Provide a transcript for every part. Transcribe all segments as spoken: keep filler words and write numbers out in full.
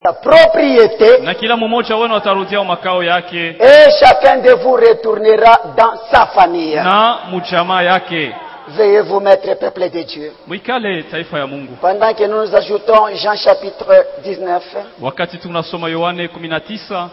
sa propriété, na kila mmoja wenu atarudia makao yake, et chacun de vous retournera dans sa famille. na mjamaa yake. Veuillez vous mettre, peuple de Dieu. Mwikale taifa ya Mungu. Pendant que nous nous ajoutons Jean chapitre dix-neuf, Wakati tunasoma Yohane kumi na tisa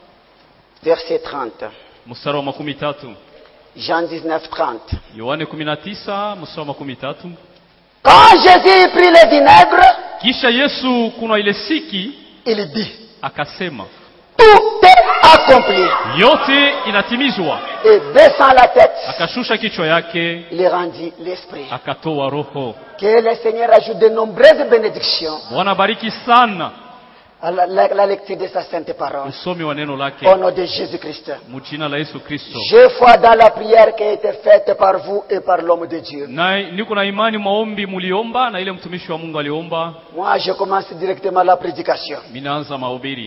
verset trente. mstari wa makumi tatu. Jean dix-neuf, trente. Yohane kumi na tisa mstari wa makumi tatu. Quand Jésus prit le vinaigre, Kisha Yesu kuna ile siki il dit, akasema, tout est accompli. yote inatimizwa. Et baissant la tête, Akashusha kichwa yake, il rendit l'esprit. akatoa roho. Que le Seigneur ajoute de nombreuses bénédictions Bwana bariki sana à la, la, la lecture de sa sainte parole. usomi wa neno lake, Au nom de Jésus-Christ. mjina la Yesu Kristo. Je crois dans la prière qui a été faite par vous et par l'homme de Dieu. Na niko na imani maombi muliomba na ile mtumishi wa Mungu aliomba. Moi, je commence directement la prédication. Minaanza mahubiri.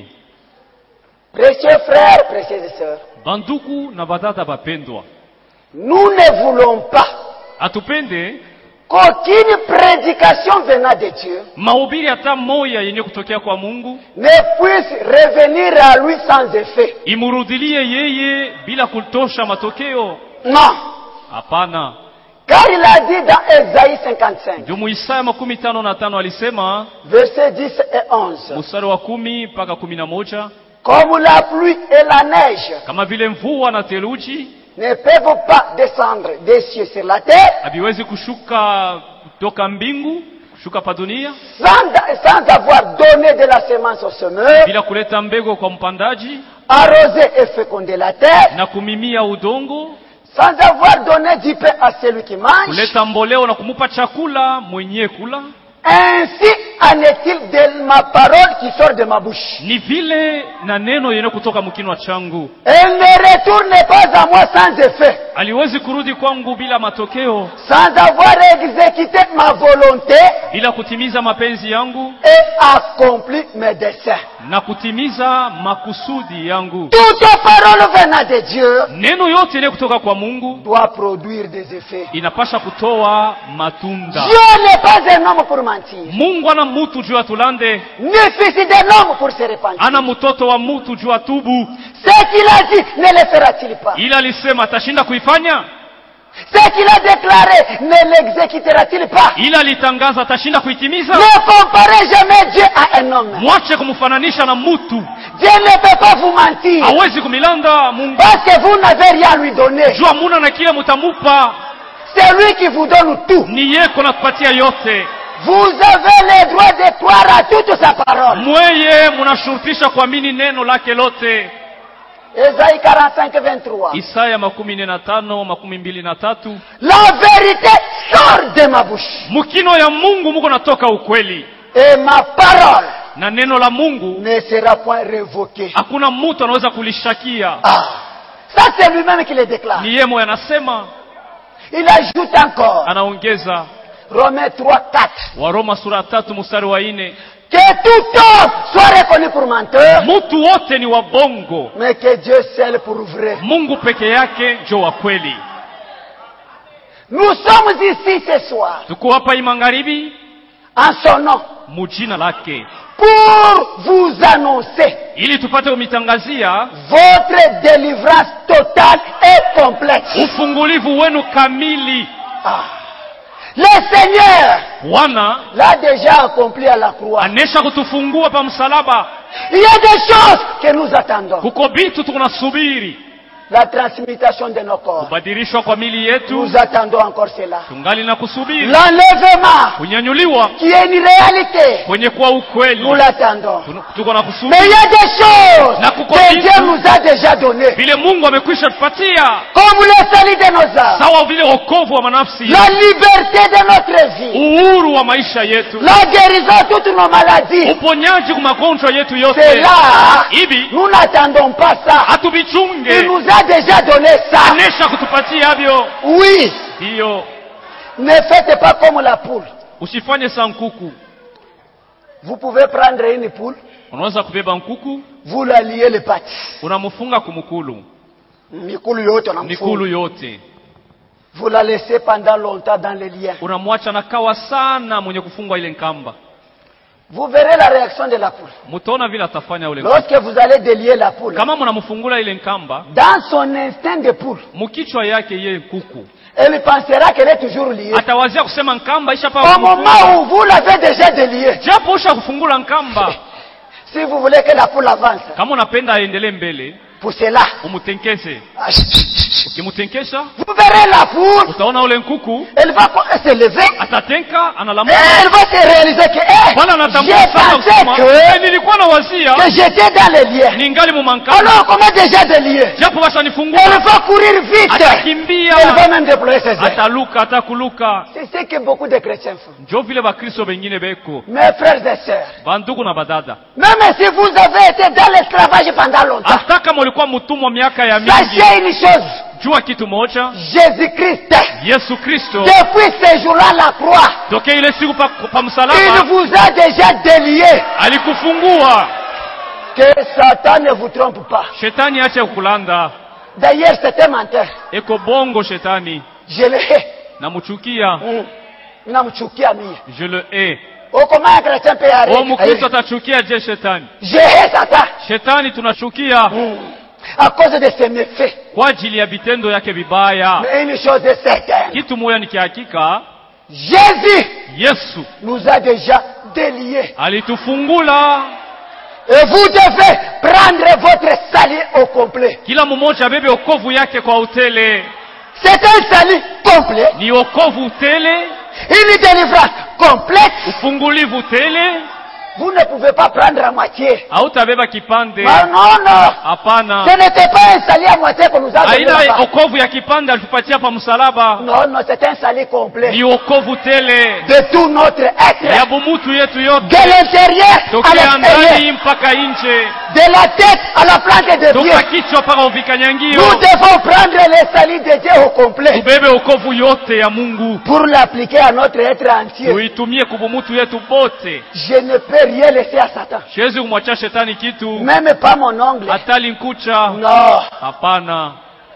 Précieux frères, précieuses sœurs, Banduku na badada bapendwa, nous ne voulons pas atupende qu'aucune prédication venant de Dieu mahubiri hata moya yenye kutokea kwa Mungu ne puisse revenir à lui sans effet. imurudilie yeye bila kutosha matokeo. Non. Hapana. Car il a dit dans Ésaïe cinquante-cinq, Ndio Isaya makumi tano na tano alisema, versets dix et onze, mstari wa kumi mpaka kumi na moja, comme la pluie et la neige kama vile mvua na theluji ne peuvent pas descendre des cieux sur la terre haviwezi kushuka kutoka mbingu kushuka pa dunia sans, sans avoir donné de la semence au semeur, bila kuleta mbegu kwa mpandaji arroser et féconder la terre, na kumimia udongo, sans avoir donné du pain à celui qui mange, kuleta mboleo na kumupa chakula mwenye kula, ainsi en est-il de ma parole qui sort de ma bouche. ni vile na neno yenye kutoka mkinwa changu. Elle ne retourne pas à moi sans effet, Aliwezi kurudi kwangu bila matokeo, sans avoir exécuté ma volonté bila kutimiza mapenzi yangu et accompli mes desseins. na kutimiza makusudi yangu. Toute parole venant de Dieu Neno yote yenye kutoka kwa Mungu doit produire des effets. inapasha kutoa matunda. Dieu n'est pas un homme pour mentir, Mungu ana mutu juu atulande, ni fils d'un homme pour se repentir. ana mtoto wa mutu juu atubu. Ce qu'il a dit, ne le fera-t-il pas? Ila alisema atashinda kuifanya, Ce qu'il a déclaré, ne l'exécutera-t-il pas? ila alitangaza atashinda kuitimiza. Ne comparez jamais Dieu à un homme. Mwache kumfananisha na mutu, Dieu ne peut pas vous mentir, hawezi kumilanda Mungu. parce que vous n'avez rien à lui donner. Jua muna na kile mutamupa, C'est lui qui vous donne tout. ni yeko na kupatia yote. Vous avez le droit de croire à toute sa parole. Mweye munashurutisha kuamini neno lake lote. Ésaïe quarante-cinq, vingt-trois. Isaya makumi nne na tano makumi mbili na tatu. La vérité sort de ma bouche, Mukino ya Mungu muko natoka ukweli, et ma parole na neno la Mungu ne sera point révoquée. hakuna mtu anaweza kulishakia. Ah, ça c'est lui-même qui le déclare. Ni yeye mwenye anasema. Il ajoute encore, Anaongeza Romains trois, quatre, Waroma sura tatu mstari wa nne, que tout homme soit reconnu pour menteur, mtu wote ni wabongo, mais que Dieu seul pour vrai. Mungu peke yake ndio wa kweli. Nous sommes ici ce soir Tuko hapa hii magharibi en son nom mujina lake pour vous annoncer ili tupate kumitangazia votre délivrance totale et complète. ufungulivu wenu kamili. Ah. Le Seigneur Bwana l'a déjà accompli à la croix. anesha kutufungua pa msalaba. Il y a des choses que nous attendons. Kuko bitu tunasubiri, La transmutation de nos corps. kubadilishwa kwa mili yetu, Nous attendons encore cela. tungali na kusubiri L'enlèvement kunyanyuliwa qui est une réalité. kwenye kwa ukweli. Nous l'attendons. Tun- Tuko na Mais il kusubiri y a des choses Na kuko que vitu Dieu nous a déjà données. vile Mungu amekwisha tupatia, Comme le salut de nos âmes. sawa vile wokovu wa manafsi, La liberté de notre vie. uhuru wa maisha yetu, La guérison de toutes nos maladies. uponyaji kwa magonjwa yetu C'est yote. là. Hivi Nous n'attendons pas ça. Il hatuvichunge, nous a déjà donné ça. anesha kutupatia havyo. Oui. Hiyo Ne faites pas comme la poule. usifanye saa nkuku. Vous pouvez prendre une poule, Unaweza kubeba nkuku vous la liez les pattes. unamfunga kumukulu, Mikulu yote mikulu unamfunga. yote, Vous la laissez pendant longtemps dans les liens. unamwacha na kawa sana mwenye kufungwa ile nkamba. Vous verrez la réaction de la poule. Mutaona vile atafanya ule. Lorsque vous allez délier la poule. Kama mnamfungula ile nkamba, dans son instinct de poule, mukichwa yake yeye kuku, elle pensera qu'elle est toujours liée. Atawazia kusema nkamba isha pa. Au moment où vous l'avez déjà déliée. Japo usha kufungula nkamba. Si vous voulez que la poule avance. Kama unapenda aendelee mbele, poussez-la. Umutenkese. Ukimutenkesha, vous verrez la poule. Utaona ule nkuku. Elle va se lever. Atatenka, analamuka. Elle va se réaliser que eh, j'ai pensé que nilikuwa na wazia que j'étais dans les liens. Ningali mu mankamba. Alors comment déjà délier? Japo basha nifungua. Elle va courir vite. Atakimbia. Elle va même déployer ses ailes. Ataluka, atakuluka. C'est ce que beaucoup de chrétiens font. Njo vile ba Kristo bengine beko. Mes frères et sœurs. Bandugu na badada. Même si vous avez été dans l'esclavage pendant longtemps. Hata kama ulikuwa mtumwa miaka ya mingi. Sachez une chose. Jua kitu moja. Jésus-Christ. Yesu Kristo. Depuis ce jour-là la croix. Toke ile siku pa, pa msalaba. Il vous a déjà délié. Alikufungua. Que Satan ne vous trompe pas. Shetani ache kulanda. D'ailleurs c'est un menteur. Eko bongo shetani. Je le hais. Namuchukia. Mm. Namchukia mie. Je le hais. Oh, comment un chrétien peut arrêter? Oh, mukristo atachukia je shetani. Je hais Satan. Shetani tunachukia. Mm. À cause de ses méfaits. Kwa ajili ya vitendo yake vibaya. Mais une chose est certaine. Kitu moja ni kihakika. Jésus. Yesu. Nous a déjà déliés. Alitufungula. Et vous devez prendre votre salut au complet. Kila mmoja bebe okovu yake kwa utele. C'est un salut complet. Ni okovu utele. Une délivrance complète. Ufungulivu utele. Vous ne pouvez pas prendre à moitié. Hautabeba kipande. Ah, non, non. Hapana. Ce n'était pas un salut à moitié que nous avons donné. Aina okovu ya kipande alitupatia pa msalaba. Non, non, c'est un salut complet. Ni okovu tele. De tout notre être. Ya bumutu yetu yote. De l'intérieur à l'extérieur. Mpaka nje. De la tête à la plante de Dieu. Toka kichwa paka uvikanyangio. Nous devons prendre le salut de Dieu au complet. Tubebe okovu yote ya Mungu. Pour l'appliquer à notre être entier. Uitumie kubumutu yetu bote. Je ne peux rien laisser à Satan. Siwezi kumwacha shetani kitu. Même pas mon ongle. Atali nkucha. Non. Hapana.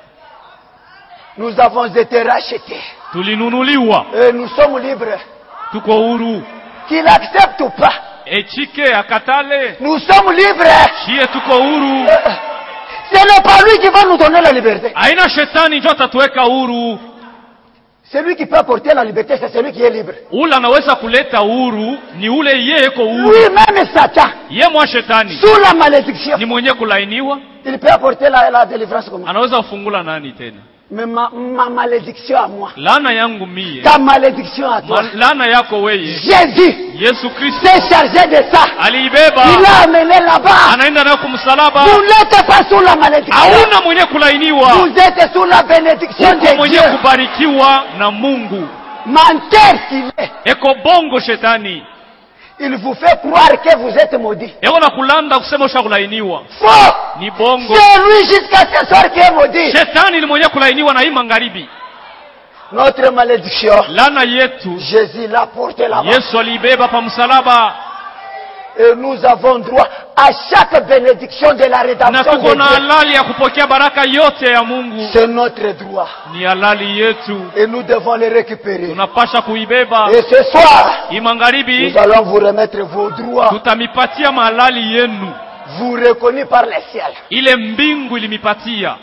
Nous avons été rachetés. Tulinunuliwa. Et nous sommes libres. Tuko huru. Qu'il accepte ou pas. Echike akatale. Nous sommes libres. Shie tuko huru. Ce n'est pas lui qui va nous donner la liberté. Aina shetani ndio atatuweka huru. Celui qui peut apporter la liberté, c'est celui qui est libre. Ule anaweza kuleta huru ni ule yeye eko huru. Lui-même Satan. Yeye mwa shetani. Sous la malédiction. Ni mwenye kulainiwa. Il peut apporter la, la délivrance comme ça. Anaweza kufungula nani tena? Mais ma, ma malédiction à moi. Laana yangu mie. Ta malédiction à toi. Laana yako weye. Jésus. Yesu Kristo. s'est chargé de ça. Aliibeba. Il l'a amené là-bas. Anaenda nayo kumsalaba. Vous n'êtes pas sous la malédiction. Hauna mwenye kulainiwa. Vous êtes sous la bénédiction de mwenye Dieu. kubarikiwa na Mungu. Menteur qu'il est. Eko bongo shetani. Il vous fait croire que vous êtes maudit. Eko na kulanda kusema ushakulainiwa. Faux. Ni bongo. C'est lui jusqu'à ce soir qui est maudit. Shetani ni mwenye kulainiwa na hii magharibi. Notre malédiction. Lana yetu. Jésus l'a porté là-bas. Yesu alibeba pa msalaba. Et nous avons droit à chaque bénédiction de la rédemption na tuko de na Dieu. halali ya kupokea baraka yote ya Mungu. C'est notre droit. Ni halali yetu. Et nous devons les récupérer. Tunapasha kuibeba. Et ce soir, imangaribi, nous allons vous remettre vos droits. tutamipatia mahalali yenu. Vous reconnus par le ciel. Ile mbingu ilimipatia.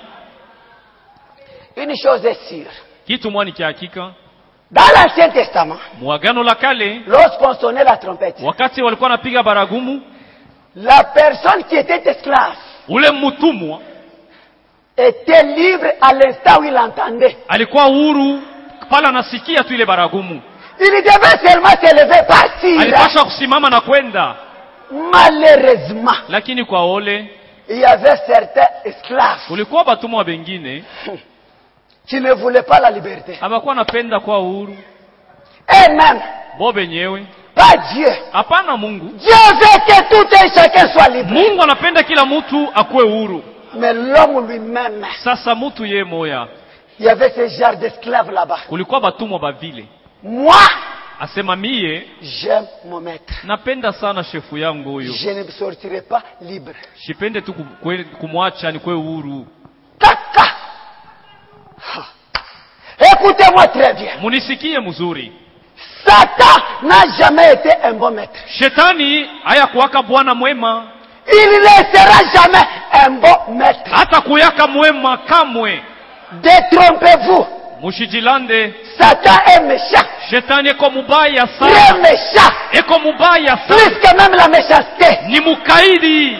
Une chose est sûre. Kitu mwani kihakika. Dans l'Ancien Testament, Mwagano la kale, lorsqu'on sonnait la trompette, wakati walikuwa napiga baragumu, la personne qui était esclave ule mtumwa était libre à l'instant où il entendait. alikuwa huru pale anasikia tu ile baragumu. Il devait seulement se lever, partir. Alipasha kusimama na kwenda. Malheureusement, Lakini kwa ole, il y avait certains esclaves kulikuwa batumwa bengine qui ne voulaient pas la liberté. abakuwa napenda kwa huru. Et même, Bo benyewe, pas Dieu. hapana Mungu. Dieu veut que tout un chacun soit libre. Mungu anapenda kila mtu akuwe huru. Mais l'homme lui-même, Sasa mtu ye moya, il y avait ce genre d'esclaves là-bas. kulikuwa batumwa bavile. Moi, Asema mie, j'aime mon maître. napenda sana shefu yangu huyo. Je ne sortirai pas libre. Sipende tu kukwe- kumwacha ni kwe huru. Kaka! Écoutez-moi très bien. Munisikie mzuri. Satan n'a jamais été un bon maître. Shetani haya kuwaka bwana mwema. Il ne sera jamais un bon maître. Hata kuyaka mwema kamwe. Détrompez-vous. Mushijilande. Satan est méchant. Shetani eko mubaya sana. Très méchant. Eko mubaya sana. Plus que même la méchanceté. Ni mukaidi.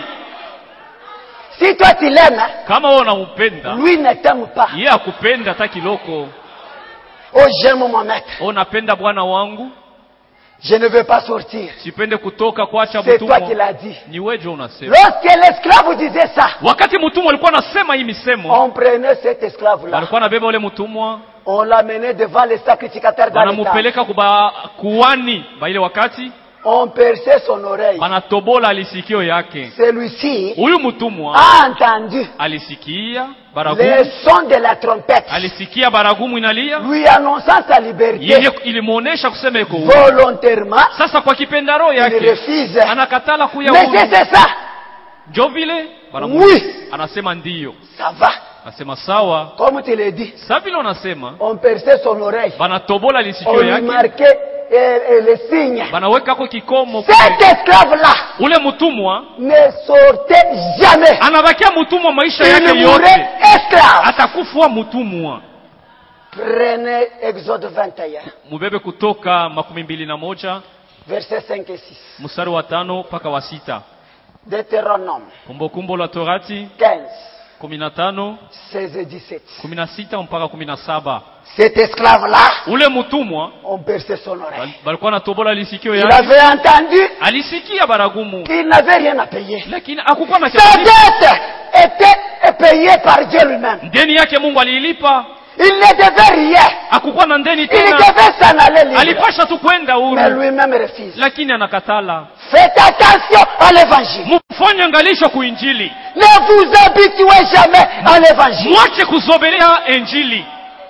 Si toi tu l'aimes, kama wewe unampenda, lui ne t'aime pas. Yeye akupenda hata kiloko. Oh, j'aime mon maître. Oh, napenda bwana wangu. Je ne veux pas sortir. Sipende kutoka kuacha mtumwa. C'est mtumwa. toi qui l'as dit. Ni wewe unasema. Lorsque l'esclave disait ça, wakati mtumwa alikuwa anasema hii misemo, on prenait cet esclave là. Alikuwa anabeba ule mtumwa, on l'amenait devant les sacrificateurs dans le temple. Wanamupeleka kuba kuani ba ile wakati. On perçait son oreille. Wanatobola alisikio yake. Celui-ci huyu mtumwa a entendu alisikia baragumu, le son de la trompette, alisikia baragumu inalia, lui annonçant sa liberté. Yeye ilimuonesha kusema iko huru. Volontairement, sasa kwa kipenda roho yake refuse. Anakatala kuya huru. Mais c'est ça. Jo vile Oui. Anasema ndiyo. Ça va. Anasema sawa. Comme tu l'as dit. Sasa vile unasema, on perçait son oreille. Banatobola lisikio on yake. On marquait et, et les signes. Banaweka kwa kikomo. Cet esclave là, ule mtumwa ne sortait jamais. Anabakia mtumwa maisha Il yake yote. Esclave. Atakufa mtumwa. Prenez Exode vingt et un. Mubebe Kutoka makumi mbili na moja. Verset cinq et six. Mstari wa tano mpaka wa sita. Deutéronome. Kumbukumbu la Torati. quinze. kumi na tano. seize et dix-sept. kumi na sita mpaka kumi na saba. Cet esclave là, ule mtumwa, on perçait son oreille. Balikuwa natobola lisikio yake. Il avait entendu. Alisikia baragumu. Il n'avait rien à payer. Lakini hakukuwa na kitu. Sa dette était payée par Dieu lui-même. Deni yake Mungu aliilipa. Il ne devait rien. Hakukuwa na deni tena. Il devait s'en aller libre. Alipasha tu kwenda huru. Mais lui-même refuse. Lakini anakatala. Faites attention à l'évangile. Mfanye angalisho kuinjili. Ne vous habituez jamais à l'évangile. Mwache kuzogelea injili.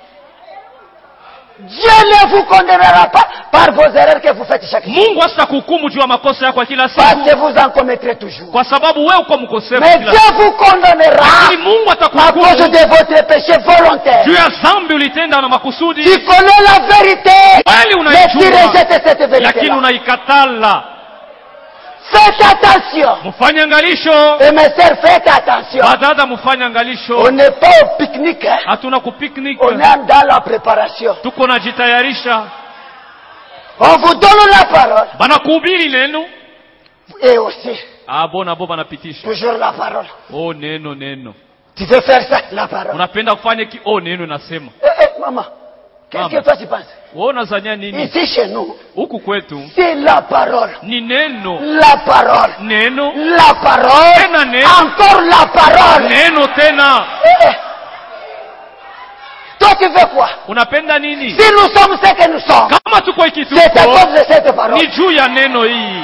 Dieu ne vous condamnera pas par vos erreurs que vous faites chaque jour. Mungu hatakuhukumu juu ya makosa yako kila siku. Parce que vous en commettrez toujours. Kwa sababu wewe uko mkosefu. Mais Dieu vous condamnera Mungu à cause de votre péché volontaire. Juu ya dhambi ulitenda na makusudi. Tu connais la vérité. Mais tu rejettes cette vérité. Lakini unaikatala. Faites attention. Mufanye angalisho. Et mes sœurs, faites attention. Badada mufanye angalisho. On n'est pas au pique-nique. Hein? Hatuna kupicnic. On est dans la préparation. Tuko najitayarisha. On vous donne la parole. Banakuhubiri neno. Et aussi. Ah bona bo banapitisha. Toujours la parole. Oh neno neno. Tu veux faire ça, la parole. Unapenda kufanya ki oh neno nasema. Eh eh maman. Qu'est-ce que toi tu penses? Wewe unazania nini? Ici chez nous. Huku kwetu. C'est la parole. Ni neno. La parole. Neno. La parole. Tena neno. Encore la parole. Neno tena. Eh, eh. Toi tu veux quoi? Unapenda nini? Si nous sommes ce que nous sommes. Kama tuko ikitu. C'est à cause de cette parole. Ni juu ya neno hii.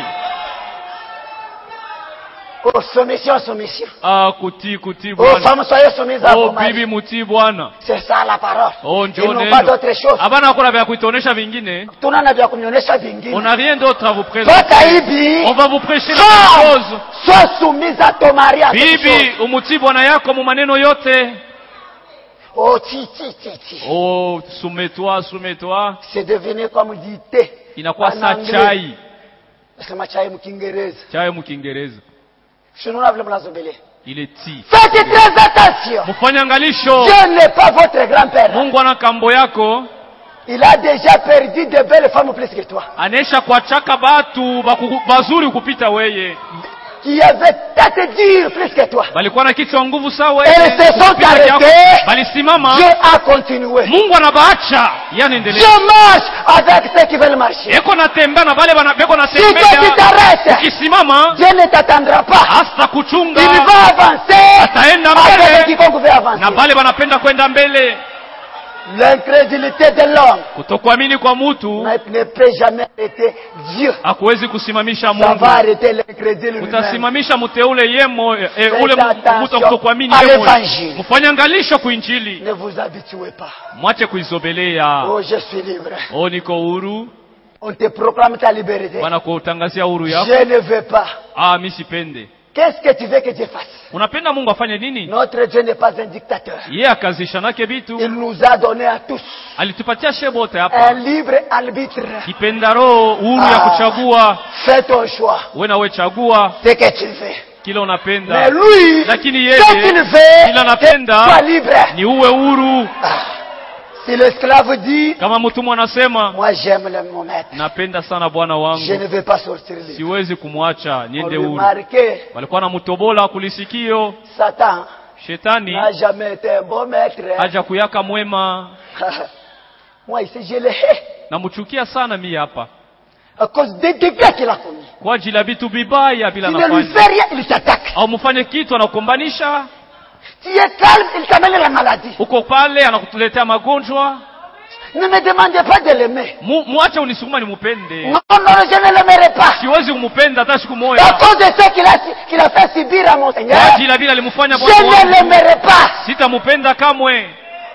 Oh, soumission, soumission. Ah, kuti, kuti, bwana. Oh, femme, soyez soumise à oh, vos maris. bibi, muti, bwana. C'est ça la parole. Oh, ils n'ont pas d'autre chose. Abana hakuna vya kuitonesha vingine. Tunana vya kunionyesha vingine. On n'a rien d'autre à vous présenter. Ibi, on va vous prêcher la même chose. Sois soumise à ton mari. À bibi, umuti bwana yako mu maneno yote. Oh, ti, ti, ti, ti. Oh, soumets-toi, soumets-toi. C'est devenu comme du thé. Inakuwa sa chai. Sema chai mkingereza. Chai mkingereza. Il est ti. Faites très attention. Mufanye angalisho. Dieu n'est pas votre grand-père. Mungu ana kambo yako. Il a déjà perdu de belles femmes plus que toi. Anesha kuachaka batu bazuri kupita weye. Qui avait tête dure plus que toi. Balikuwa na kichwa nguvu sawa. Elles se sont arrêtées. Balisimama. Dieu a continué. Mungu anabaacha. Yanaendelea. Dieu marche avec ceux qui veulent marcher. Eko natembea na bale bana beko natembea. Si toi tu t'arrêtes. Ukisimama. Dieu ne t'attendra pas. Hasta kuchunga. Il va avancer. Ataenda mbele. Quiconque veut avancer. Na bale banapenda kwenda mbele. L'incrédulité de l'homme kutokuamini kwa mtu ne peut jamais arrêter Dieu. Hakuwezi kusimamisha Mungu. Ça va arrêter l'incrédule lui-même. Utasimamisha mteule yemo e, ule mtu kutokuamini yemo. Mfanye angalisho kuinjili. Ne vous habituez pas. Mwache kuizobelea. Oh, je suis libre. Oh, niko huru. On te proclame ta liberté. Bwana kutangazia huru yako. Je ne veux pas. Ah, mimi sipende. Qu'est-ce que tu veux que Dieu fasse? Unapenda Mungu afanye nini? Notre Dieu n'est pas un dictateur. Yeye akazishanake vitu. Il nous a donné à tous Alitupatia shebote hapa. un libre arbitre. Kipendaro uhuru ya kuchagua. Fais ton choix. Wewe na wewe chagua Ce que tu veux. kila unapenda. Mais lui, lakini ce yeye qu'il veut, kila anapenda sois libre. ni uwe huru. Si l'esclave dit, kama mtumwa anasema, moi j'aime le mon maître, napenda sana bwana wangu, je ne vais pas sortir libre. siwezi kumwacha niende huru. Remarquez, walikuwa na mtobola kulisikio. Satan Shetani n'a jamais été un bon maître. haja kuyaka mwema. Moi ici je le hais. Namuchukia sana mimi hapa. À cause des dégâts qu'il a commis. Kwa ajili ya vitu vibaya bila nafanya. Il ne lui fait rien, il t'attaque. Au mfanye kitu anakukombanisha. Tu es calme, il t'amène la maladie. Uko pale anakutuletea magonjwa. Ne me demandez pas de l'aimer. Muache unisukuma nimupende. Non, non, je ne l'aimerai pas. Siwezi kumpenda hata siku moja. À cause de ce qu'il a, qu'il a fait subir à mon Seigneur. Kwa ajili ya vile alimfanya Bwana wangu. Je ne l'aimerai pas. Sitamupenda kamwe.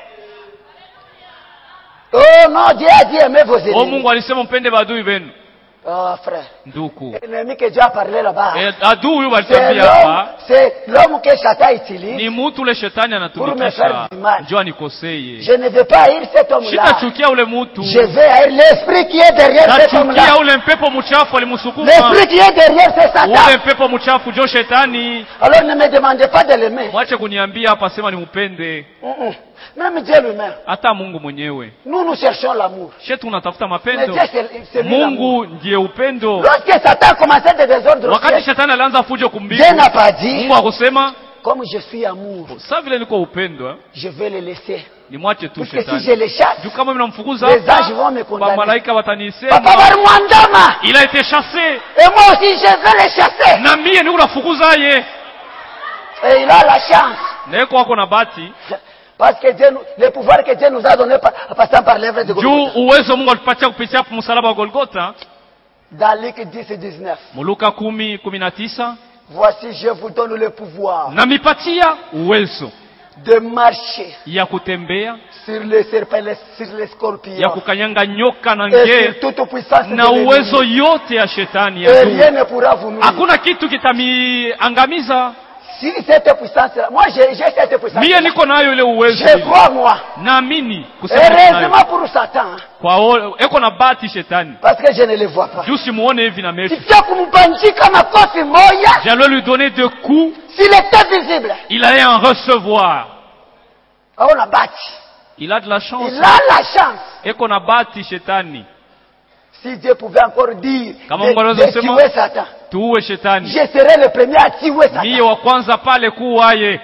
Oh non, Dieu a dit aimez vos ennemis. Oh, Mungu alisema mpende maadui wenu. Oh frère. Nduku. L'ennemi que Dieu a parlé là-bas. Eh, adui huyu alitambia hapa. C'est l'homme que Satan utilise. Ni mtu ule shetani anatumikisha. Njoo nikoseye. Je ne veux pas haïr cet homme-là. Sitachukia ule mtu. Je veux haïr l'esprit qui est derrière cet homme-là. Nachukia ule mpepo mchafu alimsukuma. L'esprit qui est derrière c'est Satan. Ule mpepo mchafu ndio shetani. Alors ne me demandez pas de l'aimer. Mwache kuniambia hapa sema nimpende. Mm-mm. Même Dieu lui-même. Hata Mungu mwenyewe. Nous nous cherchons l'amour. Shetu unatafuta mapendo. Mungu ndiye upendo. Lorsque Satan commençait de désordre, wakati shetani alianza fujo kumbingu, Dieu n'a pas dit, Mungu akusema, comme je suis amour, sasa vile niko upendo, je vais le laisser. Ni mwache tu shetani. Parce que si je le chasse, juu kama mimi namfukuza les anges vont me condamner. malaika watanisema. Papa Barmwandama, il a été chassé. Et moi aussi je vais le chasser. Na mie niko nafukuza yeye. Et il a la chance. Neko wako na bahati. Parce que Dieu, le pouvoir que Dieu nous a donné par, passant par l'œuvre de Golgotha. Juu uwezo Mungu alipatia kupitia msalaba wa Golgotha. Dans Luc dix et dix-neuf. Luka kumi kumi na tisa. Voici je vous donne le pouvoir. Na mipatia uwezo. De marcher. Ya kutembea. Sur les serpents, sur les scorpions. Ya kukanyanga nyoka na nge. Na uwezo yote ya shetani ya adui. Rien ne pourra vous nuire. Hakuna kitu kitamiangamiza. Si cette puissance là, moi j'ai cette puissance. Mie niko nayo ile uwezo. Je crois moi. Naamini kusema. Heureusement pour Satan. Kwa eko na bahati shetani. Parce que je ne le vois pas. Juu simuone hivi na macho. Sio kumbanjika makofi moja. J'allais lui donner deux coups. S'il était visible. Il allait en recevoir. On a bahati. Il a de la chance. Il a la chance. Eko na bahati shetani. Si Dieu pouvait encore dire kama Mungu anaweza kusema tuwe Satan, tuwe shetani, je serai le premier à tuer Satan. Mie wa kwanza pale kuwaye.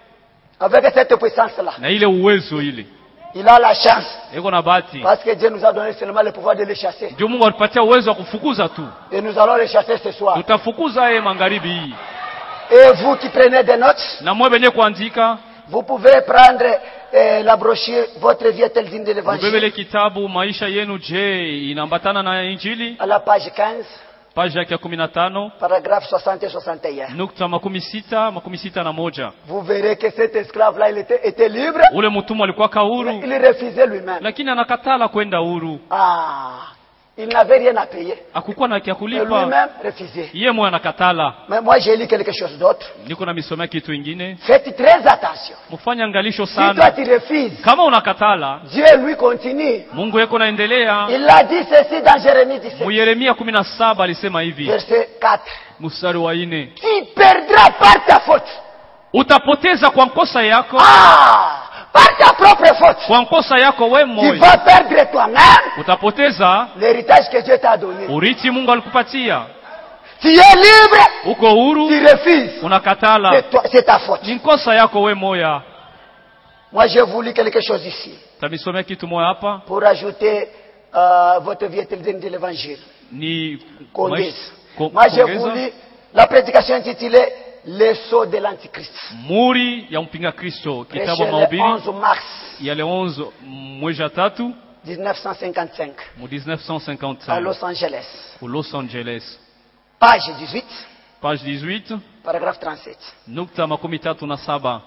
Avec cette puissance là. Na ile uwezo ile. Il a la chance. Eko na bahati. Parce que Dieu nous a donné seulement le pouvoir de le chasser. Dieu Mungu alipatia uwezo wa kufukuza tu. Et nous allons le chasser ce soir. Tutafukuza yeye magharibi hii. Et vous qui prenez des notes, na mwe benye kuandika, vous pouvez prendre eh, la brochure votre vie est-elle digne de l'évangile. Ubebele kitabu maisha yenu je inaambatana na injili? À la page quinze. Page yake ya kumi na tano. Paragraphe soixante et soixante et un. Nukta makumi sita, makumi sita na moja. Vous verrez que cet esclave là il était, était libre. Ule mtumwa alikuwa kahuru. Il refusait lui-même. Lakini anakatala kwenda huru. Ah. Il n'avait rien à payer. Hakukuwa na kia kulipa. Lui-même refusé. Yeye mwe anakatala. Mais moi j'ai lu quelque chose d'autre. Niko na misomea kitu ingine. Faites très attention. Mufanye angalisho sana. Si toi tu refuses, kama unakatala, Dieu lui continue. Mungu yeko naendelea. Il a dit ceci dans Jérémie dix-sept. Mu Yeremia kumi na saba alisema hivi. Verset quatre. Mstari wa nne. Tu perdras par ta faute. Utapoteza kwa kosa yako. Ah! Par ta propre faute. Kwa kosa yako wewe moyo. Tu vas perdre toi-même. Utapoteza l'héritage que Dieu t'a donné. Urithi Mungu alikupatia. Tu es libre. Uko huru. Tu refuses. Unakatala. C'est ta faute. Ni kosa yako wewe moya. Moi j'ai voulu quelque chose ici. Tamisomea kitu moja hapa. Pour ajouter euh, votre vie éternelle de l'évangile. Ni Condaise. Moi j'ai voulu la prédication intitulée Le sceau de l'Antichrist. Muri ya mpinga Kristo. Kitabu mahubiri. onze mars. Ya le onze mwezi wa tatu. mille neuf cent cinquante-cinq. Mu mille neuf cent cinquante-cinq. À Los Angeles. Au Los Angeles. Page dix-huit. Page dix-huit. Paragraphe trente-sept. Nukta makumi tatu na saba.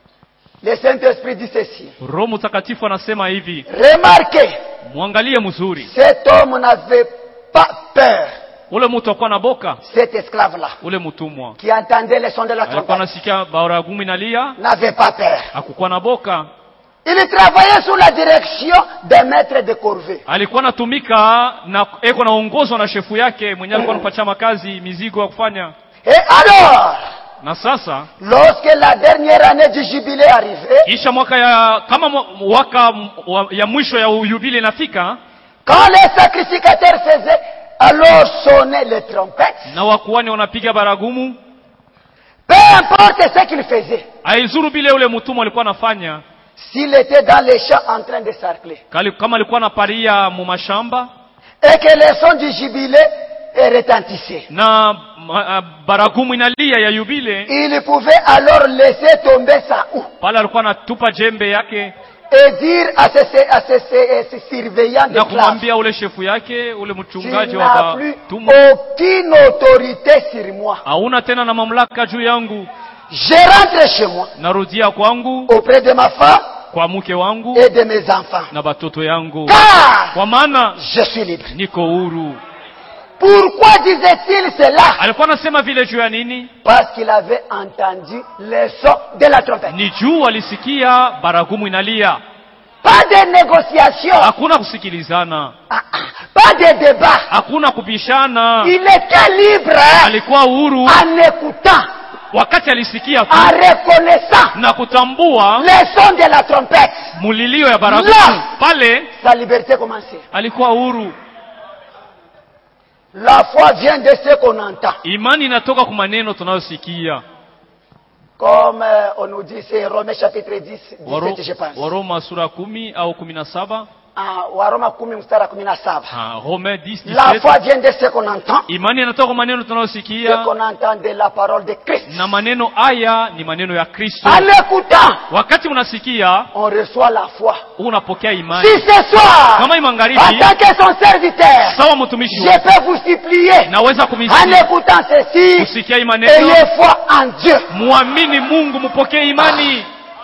Le Saint-Esprit dit ceci. Roho Mtakatifu anasema hivi. Remarquez. Muangalie mzuri. Cet homme n'avait pas peur. ule mtu alikuwa na boka, cet esclave là, ule mtumwa qui entendait les sons de la alikuwa trompette, anasikia baragumu inalia, n'avait pas peur. hakukuwa na boka. Il travaillait sous la direction des maîtres de corvée. Alikuwa anatumika na eko naongozwa na shefu yake mwenyewe, alikuwa anapatia makazi mizigo ya kufanya. Et alors, Na sasa lorsque la dernière année du jubilé arrivait, kisha mwaka ya kama mwaka ya mwisho ya yubile inafika, quand les sacrificateurs faisaient alors sonner les trompettes, na wakuani wanapiga baragumu, peu importe ce qu'il faisait, aizuru bile ule mtumwa alikuwa anafanya, s'il était dans les champs en train de sarcler, kama alikuwa anaparia mu mashamba et que les sons du jubilé retentissaient, na uh, baragumu inalia ya yubile, il pouvait alors laisser tomber sa houe pale alikuwa anatupa jembe yake et dire à ses, à ses, ses, ses surveillants de na classe, kumwambia ule shefu yake ule tu mchungaji wa n'as plus batumwa, aucune autorité sur moi. hauna tena na mamlaka juu yangu, Je rentre chez moi, narudia kwangu auprès de ma femme kwa mke wangu et de mes enfants, na batoto yangu, car kwa maana je suis libre. niko huru. Pourquoi disait-il cela? Alikuwa anasema vile juu ya nini? Parce qu'il avait entendu les sons de la trompette. Ni juu alisikia baragumu inalia. Pas de négociation, Hakuna kusikilizana, ah, ah, pas de débat. hakuna kupishana. Il était libre Alikuwa huru en écoutant, wakati alisikia tu en reconnaissant na kutambua les sons de la trompette. mulilio ya baragumu. La- Pale Sa liberté commençait. alikuwa huru. La foi vient de ce qu'on entend. Imani inatoka kwa maneno tunayosikia. Comme euh, on nous dit, c'est Romains chapitre dix, Waro- dix-sept, je pense. Waroma sura kumi au kumi na saba. Ah, Waroma kumi mstari kumi na saba. Ha, Romains dix, La dix-sept. foi vient de ce qu'on entend, Imani inatoka kwa maneno ce tunayosikia, qu'on entend de la parole de Christ. na maneno haya ni maneno ya Kristo. En écoutant, Wakati unasikia on reçoit la foi. unapokea imani. Si ce soir, Kama en imangaribi tant que son serviteur, sawa mtumishi je peux vous supplier, naweza en kumisihi écoutant ceci, kusikia maneno, ayez foi en Dieu. muamini Mungu, mupokee imani.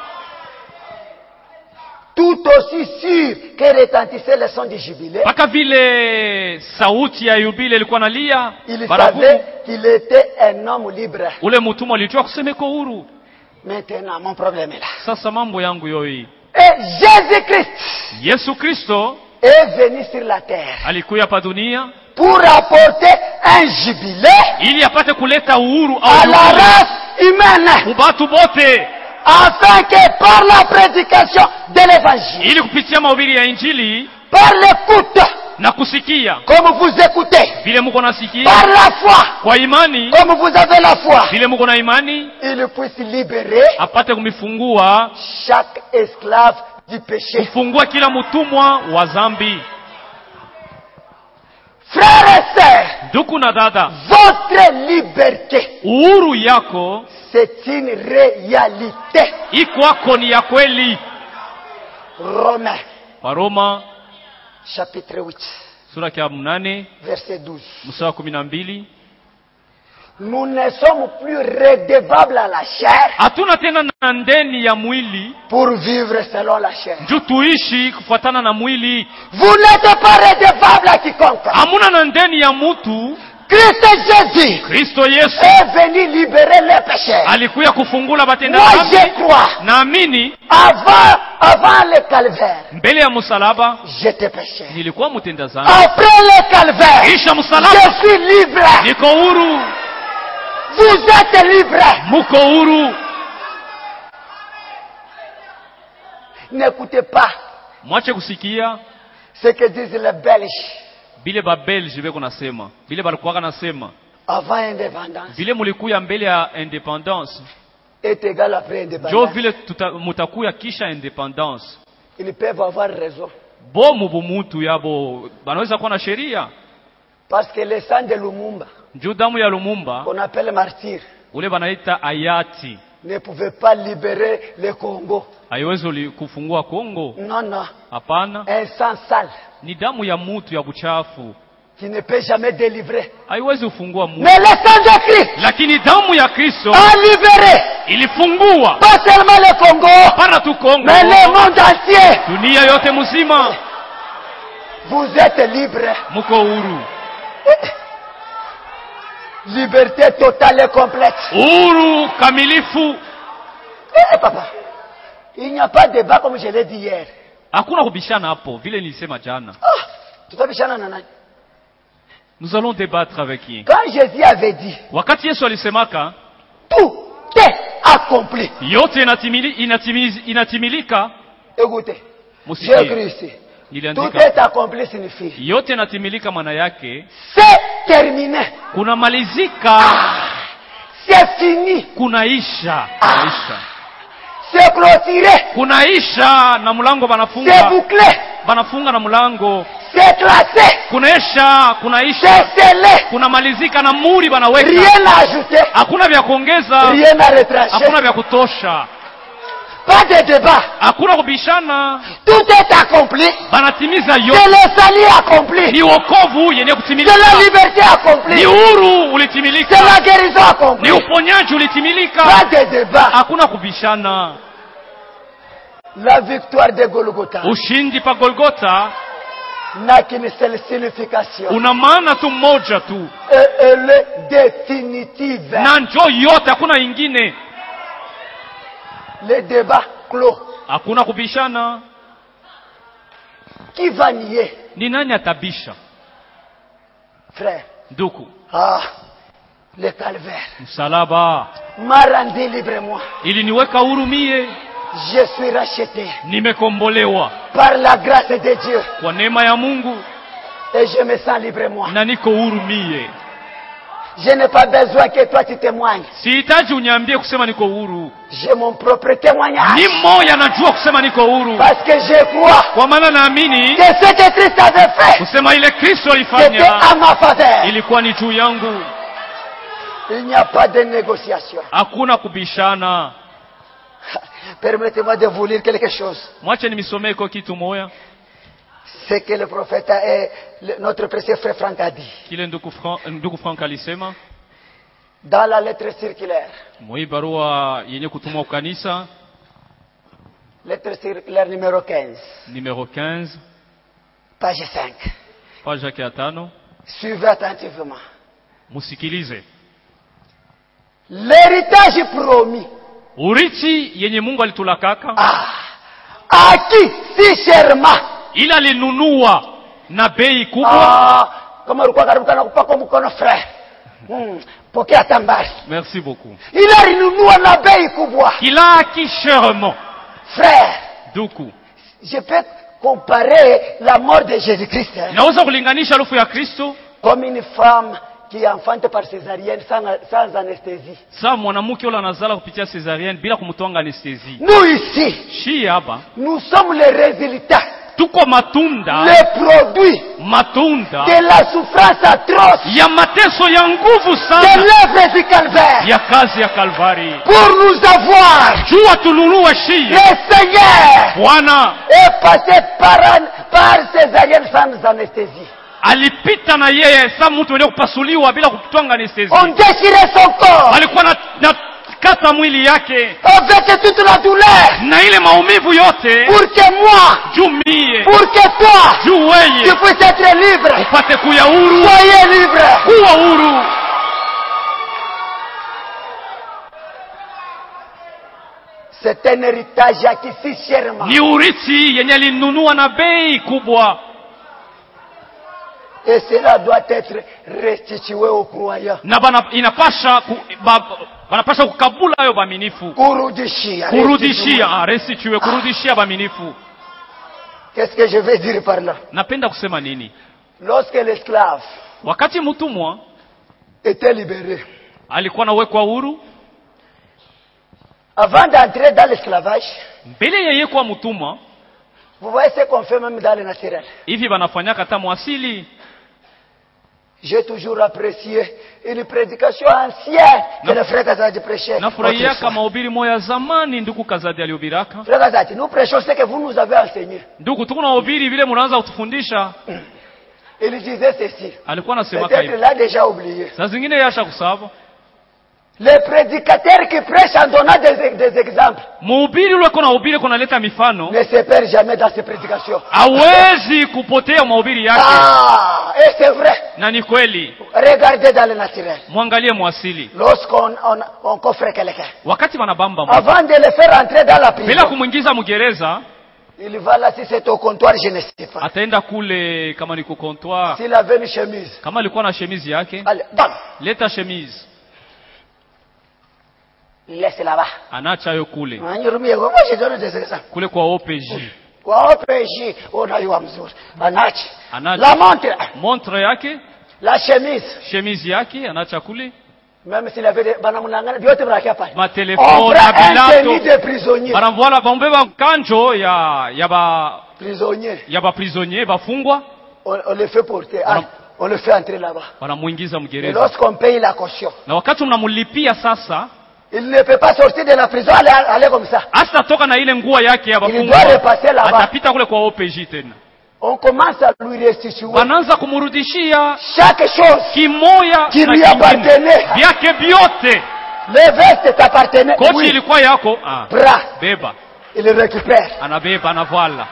Tout aussi sûr que retentissait le son du jubilé, Paka vile sauti ya yubile ilikuwa nalia il baragumu, savait qu'il était un homme libre. ule mtumwa alijua kusema iko huru. Maintenant, mon problème est là. Sasa mambo yangu yoi, Et Jésus-Christ Yesu Kristo est venu sur la terre alikuya pa dunia pour apporter un jubilé ili apate kuleta uhuru à au la yubile race humaine, kubatu bote, afin que par la prédication de l'évangile, ili kupitia mahubiri ya Injili par l'écoute, na kusikia comme vous écoutez, vile muko nasikia par la foi, kwa imani, comme vous avez la foi, vile muko na imani, il puisse libérer apate kumifungua, chaque esclave du péché. kufungua kila mtumwa wa zambi. Frères et sœurs, Ndugu na dada, votre liberté, uhuru yako c'est une réalité. ikwako ni ya kweli. Romains, Waroma chapitre huit, sura ya mnane verset douze. mstari wa kumi na mbili. Nous ne sommes plus redevables à la chair Hatuna tena na ndeni ya mwili pour vivre selon la chair. juu tuishi kufuatana na mwili. Vous n'êtes pas redevable à quiconque. Hamuna na ndeni ya mutu. Christ Jésus Kristo Yesu est venu libérer les pécheurs. alikuya kufungula batenda Moi dhambi. je crois, Naamini avant, avant le calvaire, mbele ya msalaba j'étais pécheur. nilikuwa mtenda dhambi, Après le calvaire, kisha msalaba je suis libre. niko huru. Vous êtes libre. Muko huru. N'écoutez pas Mwache kusikia ce que disent les Belges vile ba Belge beko nasema, vile balikuwa nasema, avant indépendance vile mulikuya mbele ya independence est égal après jo indépendance. vile tuta, mutakuya kisha independence. Ils peuvent avoir raison. Bomu bumutu yabo banaweza kuwa na sheria. Parce que le sang de Lumumba, Njoo damu ya Lumumba qu'on appelle martyr, ule banaita hayati ne pouvait pas libérer le Congo. haiwezi kufungua Kongo. Non, non. Hapana, Un sang sale ni damu ya mutu ya buchafu, qui ne peut jamais délivrer. haiwezi kufungua mutu. Mais le sang de Christ Lakini damu ya Kristo a libéré ilifungua pas seulement le Congo, para tu Kongo, mais le monde entier. dunia yote mzima. Vous êtes libre. Muko huru. Liberté totale et complète. Uhuru kamilifu. Eh papa, il n'y a pas de débat comme je l'ai dit hier. Hakuna kubishana hapo vile nilisema jana. Ah, tutabishana na nani? Nous allons débattre avec qui? Quand Jésus avait dit, wakati Yesu alisemaka, tout est accompli. Yote inatimili, inatimili, inatimilika. Écoutez, Musikie. j'ai écrit ici. Niliandika. Tout est accompli signifie. Yote inatimilika maana yake. C'est terminé. Kuna malizika. Ah, c'est fini. Kunaisha. Ah, Kunaisha. c'est clôturé. Kunaisha na mlango banafunga. C'est bouclé. Banafunga na mlango. C'est classé. Kunaisha, kunaisha. C'est scellé. Kuna malizika na muri banaweka. Rien à ajouter. Hakuna vya kuongeza. Rien à retrancher. Hakuna vya kutosha. Pas de débat. Hakuna kubishana. Tout est accompli. Banatimiza C'est yote. le salut accompli. Ni wokovu yenye kutimilika. C'est la liberté accomplie. Ni uhuru ulitimilika. C'est la guérison accomplie. Ni uponyaji ulitimilika. Pas de débat. Hakuna kubishana. La victoire de Golgotha Ushindi pa Golgotha n'a qu'une seule signification. una maana tu moja tu. Et elle est définitive. Na njoo yote, hakuna ingine. Le débat clos. Hakuna kubishana. Qui va nier? Ni nani atabisha? Frère. Ndugu. Ah, le calvaire Msalaba m'a rendu libre moi. iliniweka huru mie. Je suis racheté Nimekombolewa par la grâce de Dieu. kwa neema ya Mungu Et je me sens libre moi. na niko huru mie. Je n'ai pas besoin que toi tu témoignes. Sihitaji uniambie kusema niko huru. J'ai mon propre témoignage. Ni moja najua kusema niko huru. Parce que je crois Kwa maana naamini que ce que Christ avait fait, kusema ile Kristo c'était alifanya à ma faveur. ilikuwa ni juu yangu. Il n'y a pas de négociation. Hakuna kubishana. Permettez-moi de vous lire quelque chose. Mwache nimisomee kwa kitu moja. Ce que le prophète et le, notre précieux frère Franck a dit. Kile ndugu Frank, ndugu Frank alisema Dans la lettre circulaire. moi barua yenye kutumwa kwa kanisa Lettre circulaire numéro quinze. numero quinze Page cinq. page yake ya tano. Suivez attentivement. Musikilize. L'héritage promis. Urithi yenye Mungu alitulakaka. Ah, à qui si chèrement. Ila alinunua na bei kubwa. Ah, kama ulikuwa karibu kana kupaka mkono frère. Hmm, pokea tambari. Merci beaucoup. Il a renunua na bei kubwa. Il a acquis chèrement. Frère, Duku. je peux comparer la mort de Jésus-Christ hein, Naweza kulinganisha lufu ya Kristo comme une femme qui enfante par césarienne sans, sans anesthésie. saa mwanamke yule anazala kupitia césarienne bila kumtwanga anesthésie. Nous ici, Shi hapa nous sommes les résultats, tuko matunda, les produits matunda de la souffrance atroce ya mateso ya nguvu de sana l'œuvre du calvaire ya kazi ya Kalvari. pour nous avoir. Jua tulunua shi Le Seigneur Bwana est passé par, par césarienne sans anesthésie. alipita na yeye saa mtu mwenye kupasuliwa bila kutwanga anesthésie. On déchirait son corps Alikuwa na, na kata mwili yake avec toute la douleur na ile maumivu yote pour que moi, juu mie pour que toi, juu tu weye puisses être libre. upate kuya huru, Soyez libre. kuwa huru. C'est un héritage acquis si chèrement. Ni urithi yenye alinunua na bei kubwa, Et cela doit être restitué aux croyants. na bana, inapasha ku, ba, banapasha kukabula hayo baminifu, Kurudishia. kurudishia ah, restitue, kurudishia baminifu. Qu'est-ce que je veux dire par là? Napenda kusema nini? Lorsque l'esclave Wakati mtumwa était libéré, alikuwa nawekwa huru, avant d'entrer dans l'esclavage, mbele yeye kuwa mtumwa, vous voyez ce qu'on fait même dans le naturel. hivi banafanya kata mwasili. J'ai toujours apprécié une prédication ancienne que le frère Kazadi prêchait. Nafurahia kama mahubiri moya zamani ndugu Kazadi alihubiraka. Frère Kazadi, nous prêchons ce que vous nous avez enseigné. Ndugu, tuko na hubiri vile mnaanza kutufundisha. Il disait ceci. Alikuwa anasema Peut-être hivi. l'a déjà oublié. Saa zingine yasha kusahau. Les prédicateurs qui prêchent en donnant des, des exemples Mhubiri ule kuna hubiri kuna leta mifano ne se perd jamais dans ses prédications. hawezi kupotea mahubiri yake. Ah, et c'est vrai. Na ni kweli. Regardez dans le naturel. Mwangalie mwasili. Lorsqu'on on, on coffre quelqu'un, Wakati wanabamba mtu, avant de le faire entrer dans la bila prison, kumuingiza mgereza, il va là, si c'est au comptoir, je ne sais pas. ataenda kule kama ni kukontwa, S'il avait une chemise, kama alikuwa na shemizi yake, allez, donne. leta shemizi, Il laisse là-bas. anacha yo kule Anirumie, moi je donne des exemples. kule kwa O P J. Kwa O P J, unayua mzuri. Anachi. Anacha La montre, montre yake, la chemise. shemizi yake anacha kule, Même s'il avait des banamunangana, vyote mnakia pale. ma On telefone na prend un tenue bilato, de prisonnier. banamvola bambeba kanjo ya ya ba Prisonnier. ya ba prisonnier bafungwa, On, on le fait porter. Ah, on le fait entrer là-bas. wanamuingiza Et mgereza. lorsqu'on paye la caution, Na wakati mnamlipia sasa, il ne peut pas sortir de la prison, aller, aller comme ça. hasa toka na ile nguo yake ya Il doit bafungwa, repasser là-bas. atapita kule kwa O P J tena. On commence à lui restituer Wanaanza kumrudishia chaque chose kimoya qui na lui kingine appartenait. vyake vyote. Les vestes t'appartenaient. Kochi Oui. ilikuwa yako, ah, Bras, beba, il le récupère. anabeba, anavala.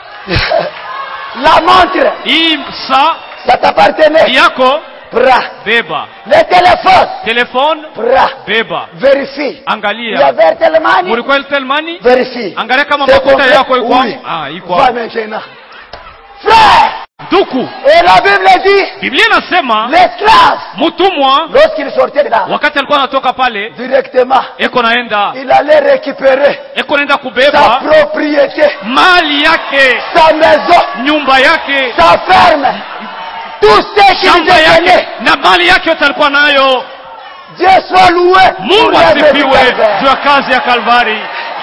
La montre, Hii saa ça t'appartenait. yako, Bras. beba. Le téléphone, Telefone, bras. beba. Vérifie. Il y Angalia, avait tellement. mulikuwa Airtel Money, Vérifie. angalia kama C'est makuta complet. yako iko Oui. ah, iko Va maintenant. Frère, duku. et la Bible dit, Biblia inasema l'esclave, mtumwa lorsqu'il sortait de là, wakati alikuwa anatoka pale, directement, eko naenda il allait récupérer eko naenda sa kubeba propriété, mali yake, sa maison, nyumba yake, sa ferme, tout ce qu'il shamba yake détenait. na mali yake yote alikuwa nayo. Dieu soit loué. Mungu pour l'œuvre du asifiwe Calvaire. juu ya kazi ya Kalvari.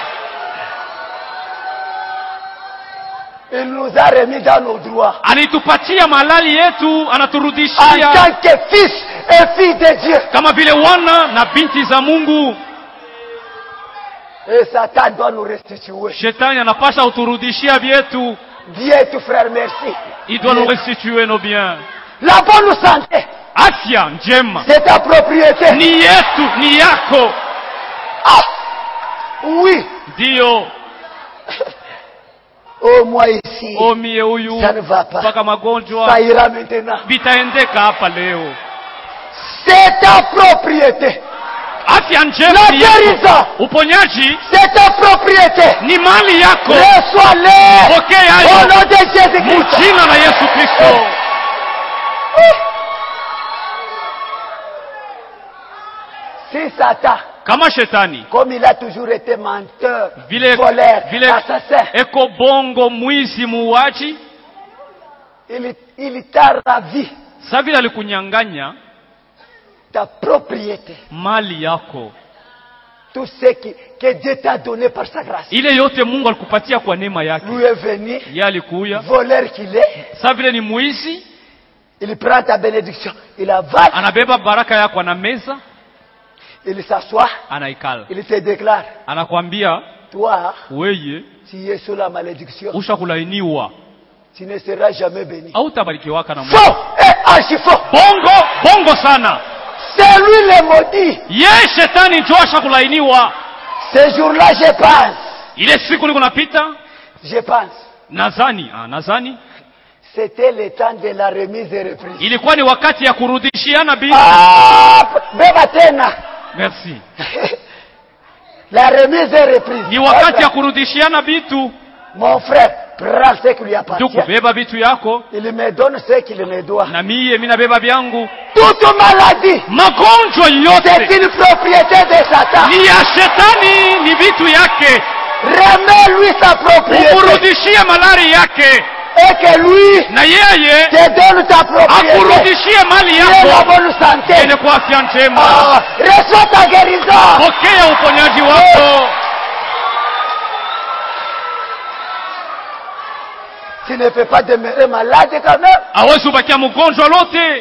Il nous a remis dans nos droits. Alitupatia malali yetu, En anaturudishia tant que fils et fille de Dieu. kama vile wana na binti za Mungu. Et Satan doit nous restituer. Shetani anapasha uturudishia vyetu, Dieu, tout frère, merci. il doit nous restituer nos biens. La bonne santé, Afya njema c'est ta propriété. ni yetu, ni yako. Ah, oui. Ndio Oh, moi ici, omie huyu ça ne va pas. mpaka Ça magonjwa ira maintenant. vitaendeka hapa leo. C'est ta propriété. Afya njema La ni yako. guérison, Uponyaji c'est ta propriété. ni mali yako. Reçois-les Pokea au hayo nom de Jésus-Christ. jina la Yesu Kristo. Si Satan, Kama shetani comme il a toujours été menteur, vile voleur, vile assassin, eko bongo, mwizi, muuaji, il, il t'a ravi sa vile alikunyang'anya ta propriété. mali yako, Tout ce qui, que Dieu t'a donné par sa grâce. ile yote Mungu alikupatia kwa neema yake. Lui est venu, Yeye alikuya, voleur qu'il est, sa vile ni mwizi, il prend ta bénédiction, il avale, anabeba baraka yako, na meza il s'assoit, anaikala, il te déclare, anakwambia toi, weye tu es sous la malédiction, ushakulainiwa, tu ne seras jamais béni. au tabarikiwaka na Mungu. Faux et archi faux. Bongo bongo sana, C'est lui le maudit. ye shetani njo ashakulainiwa. Ce jour-là, je pense, Ile siku niko napita, je pense, nazani ah, nazani c'était le temps de la remise et reprise. ilikuwa ni wakati ya kurudishiana bitu. Ah, beba tena. Merci. La remise et reprise. Ni wakati ya kurudishiana bitu. Mon frère, prends ce qui lui appartient. Ndugu, beba vitu yako, Il me donne ce qu'il me doit. na mie mimi nabeba vyangu. Toute maladie, Magonjwa c'est yote une propriété de Satan. ni ya shetani, ni vitu yake. Remets-lui sa propriété. Umurudishie malari yake, Et que lui na yeye te donne ta propriété. akurudishie mali Et la yako bonne santé. yenye kwa afya njema. Ah, reçois ta guérison. Pokea uponyaji wako. Tu ne peux pas demeurer malade quand même. Hawezi ubakia mgonjwa lote,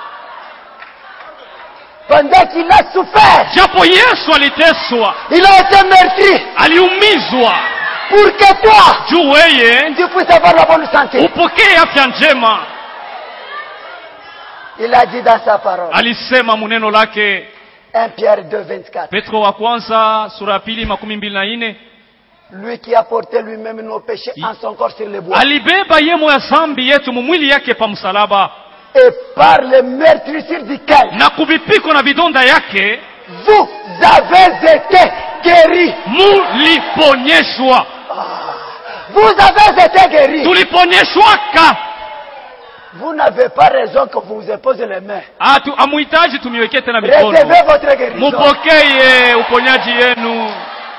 Pendant qu'il a souffert, japo Yesu aliteswa, il a été meurtri. aliumizwa, Pour que toi, juu weye tu puisses avoir la bonne santé. upokee afya njema. Il a dit dans sa parole, Alisema muneno lake, un Pierre deux vingt-quatre. Petro wa kwanza sura ya pili makumi mbili na nne. Lui qui a porté lui-même nos péchés en son corps sur le bois. Alibeba yemo ya zambi yetu mumwili yake pa msalaba. Et par les meurtrissures duquel Na kubipiko na vidonda yake vous avez été guéris. Muliponyeshwa. Vous avez été guéris. Tuliponyeshwaka. Vous n'avez pas raison que vous vous imposez les mains. Atu amuhitaji tumiwekee tena mikono. Recevez votre guérison. Mupokee uponyaji yenu.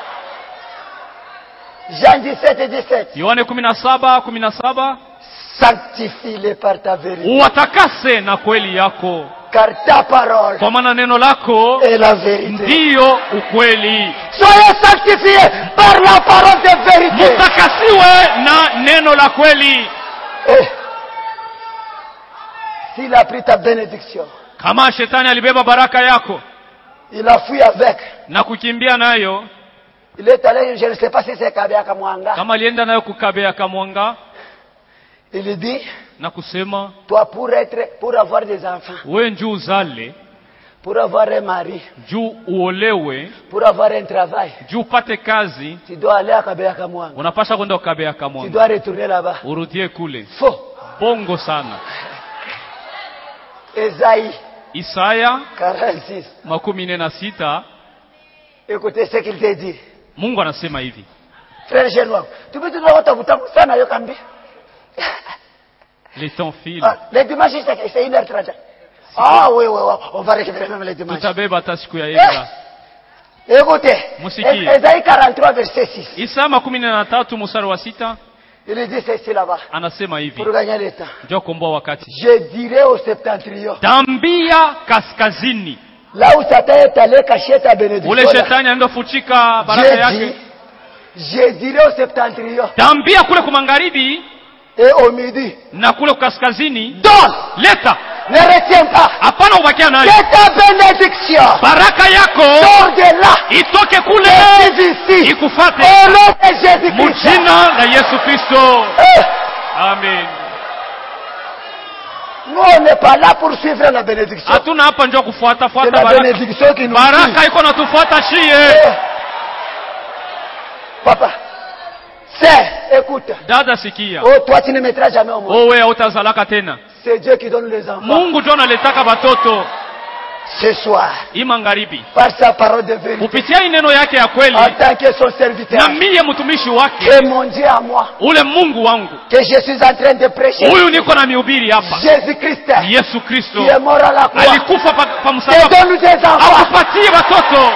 Jean dix-sept dix-sept. Yohane kumi na saba kumi na saba. Sanctifie-les par ta vérité. Uwatakase na kweli yako. Car ta parole kwa maana neno lako est la vérité. Ndiyo ukweli. Soyez sanctifiés par la parole de vérité. Mutakasiwe na neno la kweli. Eh. S'il a pris ta bénédiction, kama shetani alibeba baraka yako, il a fui avec, na kukimbia nayo, il est allé, je ne sais pas si c'est Kabea Kamwanga, kama alienda nayo kukabea Kamwanga, il dit, na kusema, toi pour être, pour avoir des enfants, wewe njoo uzale, pour avoir un mari, njoo uolewe, pour avoir un travail, njoo upate kazi, tu dois aller à Kabea Kamwanga, unapasha kwenda kukabea tu Kamwanga, dois retourner là-bas. urudie kule. Faux. Bongo sana. Esaïe Isaya quarante-six. makumi nne na sita. Écoutez ce qu'il te dit. Mungu anasema hivi. Frère Genoa, tu peux te dire utakuta sana yo kambi. Les temps filent. Ah, les dimanches c'est une heure trente. Ah oui oui, oui, on va récupérer même les dimanches. Tutabeba hata siku ya Eva. Écoutez. Musikie. Esaïe quarante-trois verset six. Isaya makumi nne na tatu mstari wa sita. Il dit ceci là-bas. Anasema hivi. Pour gagner le temps. Njoo komboa wakati. Je dirai au septentrion. Tambia kaskazini. Là où Satan est allé cacher ta bénédiction. Ule shetani anaenda fuchika baraka yake. Je dirai au septentrion. Tambia kule kwa magharibi et au midi. Na kule kaskazini. Donne. Leta. Ne retiens pas. Hapana ubakia nayo. C'est ta bénédiction. Baraka yako. Sors de là. Itoke kule. Ici. Ikufate. Au nom de Jésus-Christ. Mujina la Yesu Kristo. Eh. Amen. Nous on n'est pas là pour suivre la bénédiction. Hatuna hapa njoo kufuata fuata baraka. baraka. Bénédiction qui nous baraka iko natufuata shie. Eh. Papa. C'est, écoute. Dada sikia. Oh, toi tu ne mettras jamais au monde. Oh wewe utazalaka tena. C'est Dieu qui donne les enfants. Mungu ndio analetaka batoto. Ce soir. Imangaribi. Par sa parole de vérité. Kupitia neno yake ya kweli. En tant que son serviteur. Na mie mtumishi wake. Que mon Dieu à moi. Ule Mungu wangu. Que je suis en train de prêcher. Huyu niko na mihubiri hapa. Jésus-Christ. Yesu Kristo. Qui est mort à la croix. Alikufa pa, pa msalaba. Et donne des enfants. Akupatie watoto.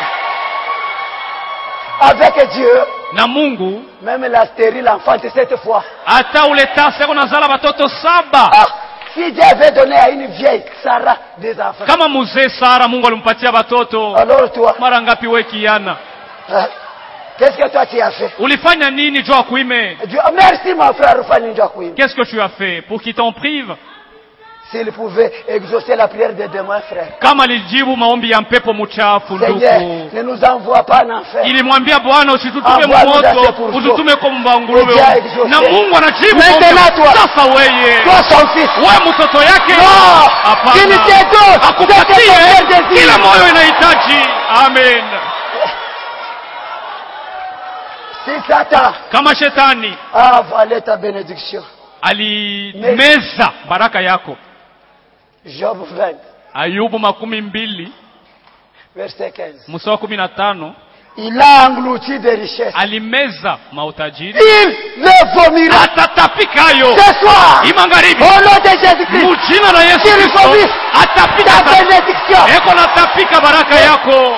Avec Dieu. Na Mungu. Même la stérile enfante cette fois. Hata ule tasa kuna zala watoto saba. Ah, si Dieu avait donné à une vieille Sarah des enfants. Kama mzee Sara Mungu alimpatia watoto. Alors toi. Mara ngapi wewe kiana? Ah, qu'est-ce que toi tu as fait? Ulifanya nini jua kuime? Dieu, merci mon frère Rufani Dieu kuime. Qu'est-ce que tu as fait pour qu'il t'en prive? S'il pouvait exaucer la prière des démons, frère. Kama alijibu maombi ya mpepo mchafu ndugu. Ne nous envoie pas en enfer. Ilimwambia Bwana usitutume moto, usitume kwa mbanguluwe. Na Mungu anajibu maombi. Sasa wewe. Toi son fils. Wewe mtoto yake. Non. Hapana. Il te donne. Akupatie kila moyo inahitaji. Amen. Si Satan. Kama shetani. Avalé ta bénédiction. Alimeza baraka yako. Job vingt. Ayubu makumi mbili. Verset quinze. Mstari kumi na tano. Il a englouti des richesses. Alimeza mautajiri. Il le vomira. Atatapikayo. Ce soir. Imangaribi. Au nom de Jésus-Christ. Mujina la Yesu Kristo. Atapika ta bénédiction. Eko natapika baraka yako.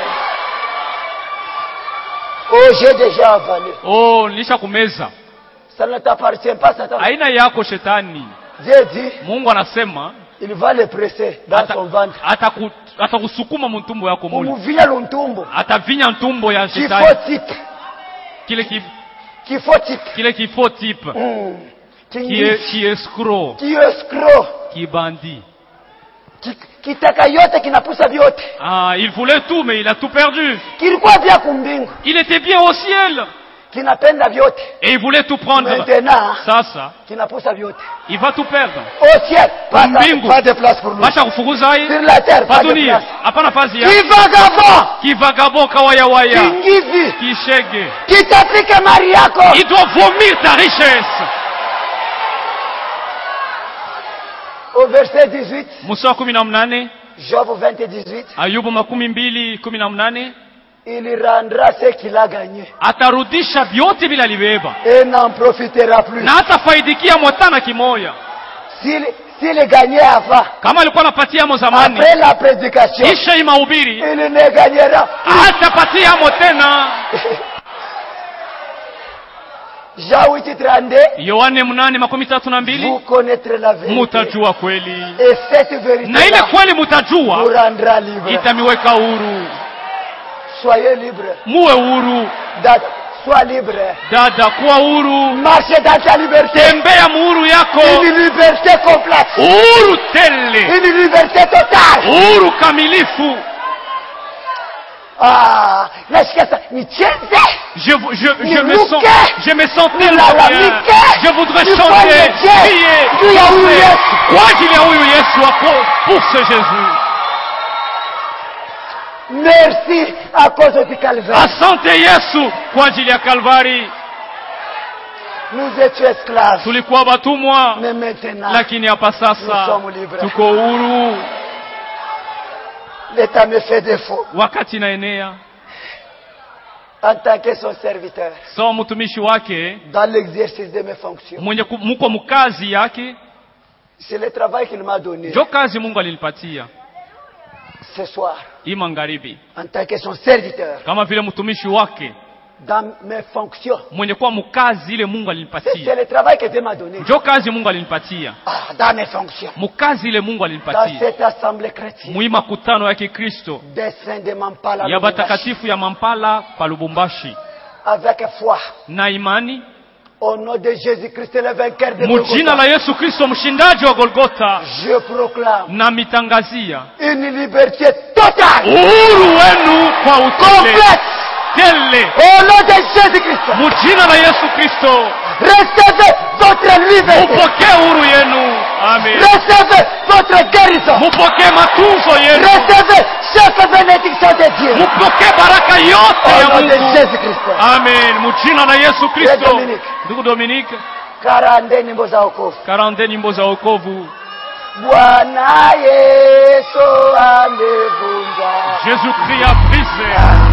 Oh, j'ai déjà avalé. Oh, nisha kumeza. Ça ne t'appartient pas, Satan. Aina yako shetani. Dieu dit. Mungu anasema. Il va le presser dans ata, son ventre. Ataku, atakusukuma mtumbo yako mule. Umuvinya luntumbo. Atavinya ntumbo ya shetani. Kifo type. Kile ki Kifo type. Kile kifo type. Mm. Qui est qui est escroc. Qui est escroc. Qui bandit. Kitaka yote kinapusa vyote. Ah, il voulait tout mais il a tout perdu. Kilikuwa vya kumbingu. Il était bien au ciel. kinapenda vyote. Et il voulait tout prendre. Maintenant, sasa kinapusa vyote. Il va tout perdre. Au ciel, pas, pas de place pour nous. Basha kufukuza hii. Sur la terre, pas de place. Hapana fazi ya. Kivagabond. Kivagabond kawaya waya. Kingivi. Kishege. Kitapika mali yako. Il doit vomir ta richesse. Au verset dix-huit. Musa kumi na mnane. Job vingt et dix-huit. Ayubu makumi mbili kumi na mnane. Il rendra ce qu'il a gagné. Atarudisha vyote bila libeba. Et n'en profitera plus. Na atafaidikia mwatana kimoya. S'il s'il gagnait avant. Kama alikuwa anapatia mo zamani. Après la prédication. Kisha hii mahubiri. Il ne gagnera. Atapatia mo tena. Jean huit trente-deux. Yohane mnane makumi tatu na mbili. Vous connaîtrez la vérité. Mutajua kweli. Et cette vérité. Na ile kweli mutajua. Vous rendra libre. Itamiweka huru. Soyez libre. Muwe huru. Dada, sois libre. Dada, kuwa huru. Marche dans ta liberté. Tembea muhuru yako. Une liberté complète. Huru tele. Une liberté totale. Huru kamilifu. Ah, nasikia nicheze. Je je je me sens je me sens tellement bien. Je voudrais chanter, crier, danser. Kwa ajili ya huyu Yesu wako pour ce Jésus. Merci à cause du calvaire. Asante Yesu kwa ajili ya Kalvari. Nous étions esclaves. Tulikuwa watumwa. Mais maintenant, lakini hapa sasa tuko huru. L'État me fait défaut. Wakati naenea. En tant que son serviteur. So mtumishi wake. Dans l'exercice de mes fonctions. Mwenye mko mkazi yake. C'est le travail qu'il m'a donné. Jo kazi Mungu alinipatia. Ce soir. Hii magharibi. En tant que son serviteur. Kama vile mtumishi wake. Dans mes fonctions. Mwenye kuwa mkazi ile Mungu alinipatia. C'est le travail que Dieu m'a donné. Jo kazi Mungu alinipatia. Ah, dans mes fonctions. Mkazi ile Mungu alinipatia. Dans cette assemblée chrétienne. Muima kutano ya Kikristo. Des saints de Mampala. Ya batakatifu ya Mampala pa Lubumbashi. Avec foi. Na imani. Au nom de Jésus-Christ le vainqueur de Golgotha. Mujina la Yesu Kristo mshindaji wa Golgotha. Je proclame. Na mitangazia. Une liberté totale. Uhuru wenu kwa utele. Tele. Au nom de Jésus-Christ. Mujina la Yesu Kristo. Recevez votre liberté. Mupokee uhuru yenu. Amen. Recevez votre guérison. Mupokee matunzo yenu. Recevez chaque bénédiction de Dieu. Mupokee baraka yote ya Mungu. Au nom de Jésus-Christ. Amen. Mujina la Yesu Kristo. Ndugu Dominique. Karande nyimbo za wokovu. Karande nyimbo za wokovu. Bwana Yesu amevunja. Jésus-Christ a brisé.